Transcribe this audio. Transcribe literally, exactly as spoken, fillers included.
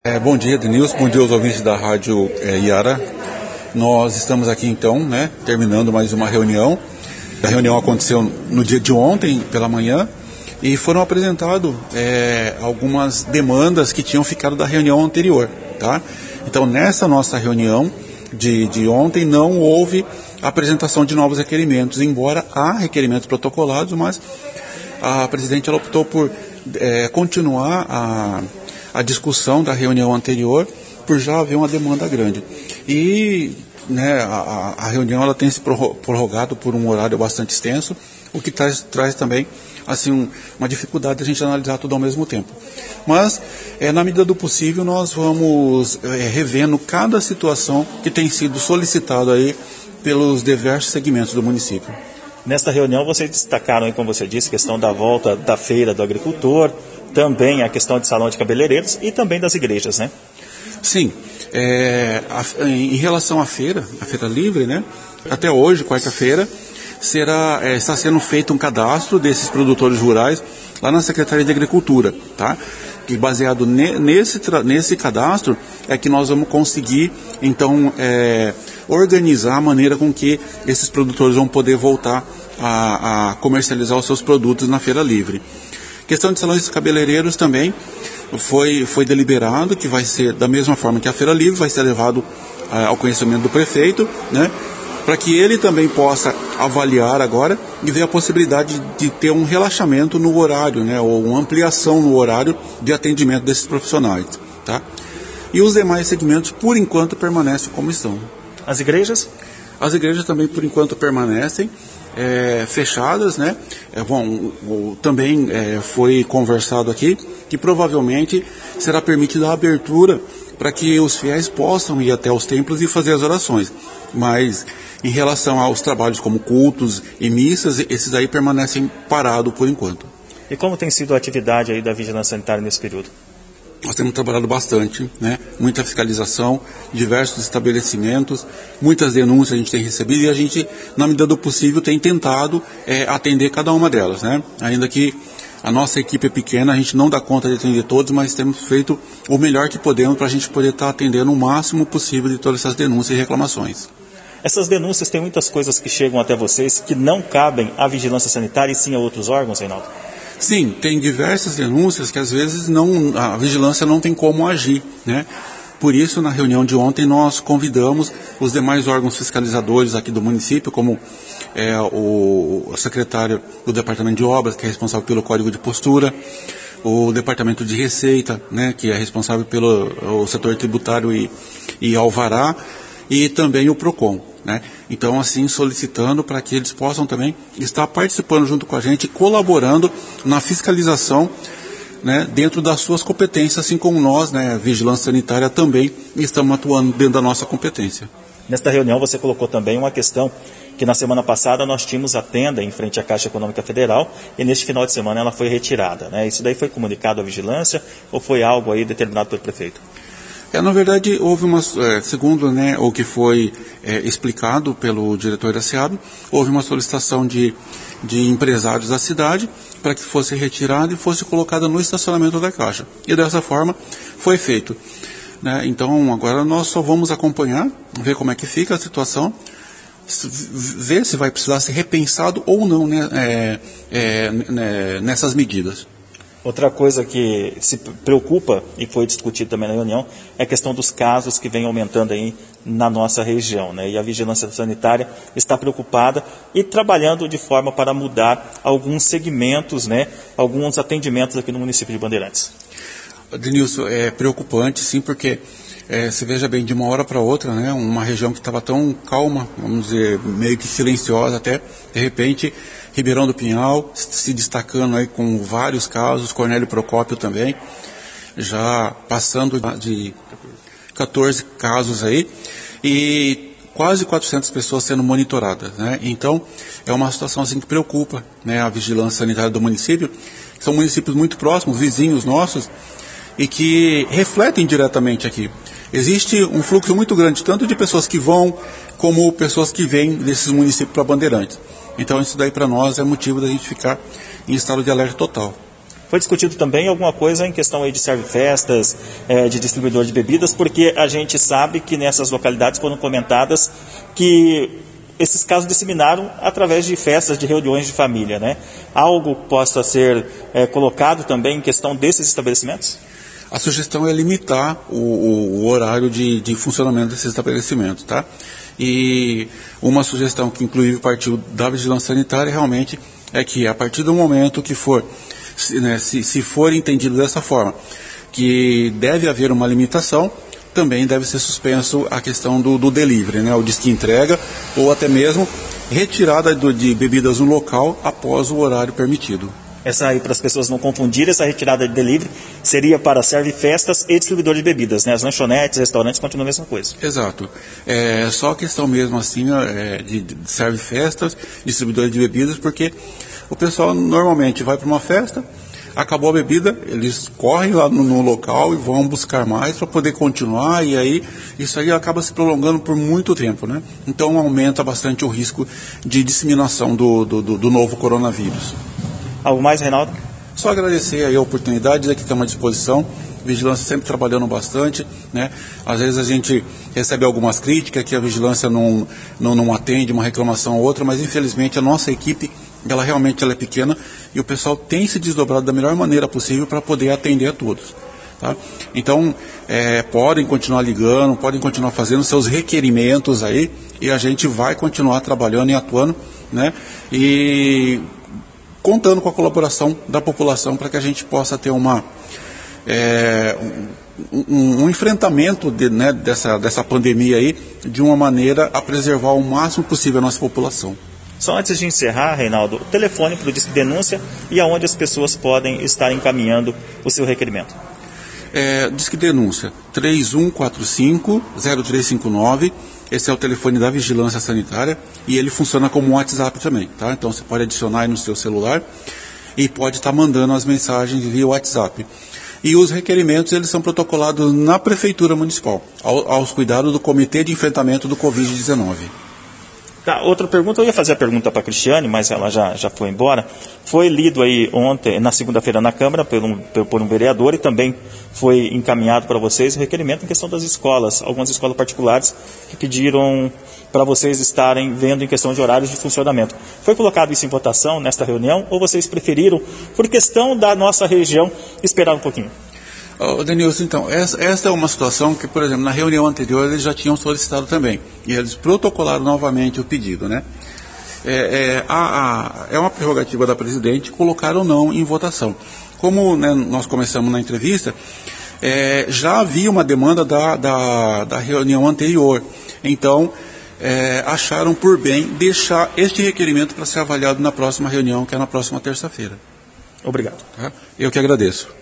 É, bom dia, Denilson. Bom dia aos ouvintes da Rádio é, Iara. Nós estamos aqui então, né, terminando mais uma reunião. A reunião aconteceu no dia de ontem, pela manhã, e foram apresentadas é, algumas demandas que tinham ficado da reunião anterior, tá? Então, nessa nossa reunião de, de ontem, não houve apresentação de novos requerimentos, embora há requerimentos protocolados, mas a presidente ela optou por é, continuar a... a discussão da reunião anterior, por já haver uma demanda grande. E né, a, a reunião ela tem se prorrogado por um horário bastante extenso, o que traz, traz também assim, um, uma dificuldade de a gente analisar tudo ao mesmo tempo. Mas, é, na medida do possível, nós vamos é, revendo cada situação que tem sido solicitada aí pelos diversos segmentos do município. Nesta reunião, vocês destacaram, como você disse, a questão da volta da feira do agricultor, também a questão de salão de cabeleireiros e também das igrejas, né? Sim. É, a, em relação à feira, a feira livre, né? Até hoje, quarta-feira, será, é, está sendo feito um cadastro desses produtores rurais lá na Secretaria de Agricultura, tá? E baseado ne, nesse, nesse cadastro é que nós vamos conseguir, então, é, organizar a maneira com que esses produtores vão poder voltar a, a comercializar os seus produtos na feira livre. Questão de salões de cabeleireiros também foi, foi deliberado que vai ser da mesma forma que a feira livre, vai ser levado ah, ao conhecimento do prefeito, né, para que ele também possa avaliar agora e ver a possibilidade de ter um relaxamento no horário, né, ou uma ampliação no horário de atendimento desses profissionais, tá? E os demais segmentos, por enquanto, permanecem como estão. As igrejas? As igrejas também, por enquanto, permanecem É, fechadas, né? É, bom, o, também é, foi conversado aqui que provavelmente será permitida a abertura para que os fiéis possam ir até os templos e fazer as orações. Mas em relação aos trabalhos como cultos e missas, esses aí permanecem parados por enquanto. E como tem sido a atividade aí da vigilância sanitária nesse período? Nós temos trabalhado bastante, né? Muita fiscalização, diversos estabelecimentos, muitas denúncias a gente tem recebido e a gente, na medida do possível, tem tentado é, atender cada uma delas, né? Ainda que a nossa equipe é pequena, a gente não dá conta de atender todos, mas temos feito o melhor que podemos para a gente poder estar atendendo o máximo possível de todas essas denúncias e reclamações. Essas denúncias, tem muitas coisas que chegam até vocês que não cabem à vigilância sanitária e sim a outros órgãos, Reinaldo? Sim, tem diversas denúncias que às vezes não, a vigilância não tem como agir, né? Por isso, na reunião de ontem, nós convidamos os demais órgãos fiscalizadores aqui do município, como é, o, o secretário do Departamento de Obras, que é responsável pelo Código de Postura, o Departamento de Receita, né, que é responsável pelo o setor tributário e, e alvará, e também o PROCON. Né? Então, assim, solicitando para que eles possam também estar participando junto com a gente, colaborando na fiscalização, né, dentro das suas competências, assim como nós, né, Vigilância Sanitária, também estamos atuando dentro da nossa competência. Nesta reunião você colocou também uma questão que na semana passada nós tínhamos a tenda em frente à Caixa Econômica Federal e neste final de semana ela foi retirada, né? Isso daí foi comunicado à vigilância ou foi algo aí determinado pelo prefeito? É, na verdade, houve uma, é, segundo né, o que foi é, explicado pelo diretor da SEAB, houve uma solicitação de, de empresários da cidade para que fosse retirada e fosse colocada no estacionamento da Caixa. E dessa forma foi feito. Né? Então, agora nós só vamos acompanhar, ver como é que fica a situação, ver se vai precisar ser repensado ou não né, é, é, né, nessas medidas. Outra coisa que se preocupa, e foi discutido também na reunião, é a questão dos casos que vem aumentando aí na nossa região, né? E a vigilância sanitária está preocupada e trabalhando de forma para mudar alguns segmentos, né? Alguns atendimentos aqui no município de Bandeirantes. Denilson, é preocupante, sim, porque é, você veja bem, de uma hora para outra, né? Uma região que estava tão calma, vamos dizer, meio que silenciosa até, de repente, Ribeirão do Pinhal se destacando aí com vários casos, Cornélio Procópio também, já passando de quatorze casos aí, e quase quatrocentas pessoas sendo monitoradas, né? Então, é uma situação assim que preocupa, né, a vigilância sanitária do município, que são municípios muito próximos, vizinhos nossos, e que refletem diretamente aqui. Existe um fluxo muito grande, tanto de pessoas que vão, como pessoas que vêm desses municípios para Bandeirantes. Então, isso daí para nós é motivo da gente ficar em estado de alerta total. Foi discutido também alguma coisa em questão aí de serve-festas, é, de distribuidor de bebidas, porque a gente sabe que nessas localidades foram comentadas que esses casos disseminaram através de festas, de reuniões de família, né? Algo possa ser é, colocado também em questão desses estabelecimentos? A sugestão é limitar o, o, o horário de, de funcionamento desses estabelecimentos, tá? E uma sugestão que inclusive partiu da vigilância sanitária realmente é que a partir do momento que for, se, né, se, se for entendido dessa forma, que deve haver uma limitação, também deve ser suspenso a questão do, do delivery, né, o disque entrega, ou até mesmo retirada do, de bebidas no local após o horário permitido. Essa aí, para as pessoas não confundirem, essa retirada de delivery seria para serve-festas e distribuidor de bebidas, né? As lanchonetes, restaurantes continuam a mesma coisa. Exato. É só a questão mesmo assim é, de, de serve-festas, distribuidor de bebidas, porque o pessoal normalmente vai para uma festa, acabou a bebida, eles correm lá no, no local e vão buscar mais para poder continuar, e aí isso aí acaba se prolongando por muito tempo, né? Então aumenta bastante o risco de disseminação do, do, do, do novo coronavírus. Algo mais, Reinaldo? Só agradecer aí a oportunidade, dizer que estamos à disposição. Vigilância sempre trabalhando bastante, né? Às vezes a gente recebe algumas críticas que a vigilância não, não, não atende uma reclamação ou outra, mas infelizmente a nossa equipe, ela realmente ela é pequena e o pessoal tem se desdobrado da melhor maneira possível para poder atender a todos. Tá? Então, é, podem continuar ligando, podem continuar fazendo seus requerimentos aí e a gente vai continuar trabalhando e atuando, né? E contando com a colaboração da população para que a gente possa ter uma, é, um, um, um enfrentamento de, né, dessa, dessa pandemia aí de uma maneira a preservar o máximo possível a nossa população. Só antes de encerrar, Reinaldo, o telefone para o Disque Denúncia e aonde as pessoas podem estar encaminhando o seu requerimento. É, Disque Denúncia três um quatro cinco, zero três cinco nove. Esse é o telefone da Vigilância Sanitária e ele funciona como um WhatsApp também, tá? Então você pode adicionar aí no seu celular e pode estar mandando as mensagens via WhatsApp. E os requerimentos, eles são protocolados na Prefeitura Municipal, ao, aos cuidados do Comitê de Enfrentamento do covid dezenove. Tá, outra pergunta, eu ia fazer a pergunta para a Cristiane, mas ela já, já foi embora. Foi lido aí ontem, na segunda-feira na Câmara, por um, por um vereador, e também foi encaminhado para vocês o requerimento em questão das escolas, algumas escolas particulares que pediram para vocês estarem vendo em questão de horários de funcionamento. Foi colocado isso em votação nesta reunião, ou vocês preferiram, por questão da nossa região, esperar um pouquinho? Oh, Denilson, então, essa, essa é uma situação que, por exemplo, na reunião anterior eles já tinham solicitado também, e eles protocolaram novamente o pedido, né? É, é, a, a, é uma prerrogativa da presidente colocar ou não em votação. Como, né, nós começamos na entrevista, é, já havia uma demanda da, da, da reunião anterior, então é, acharam por bem deixar este requerimento para ser avaliado na próxima reunião, que é na próxima terça-feira. Obrigado. Tá? Eu que agradeço.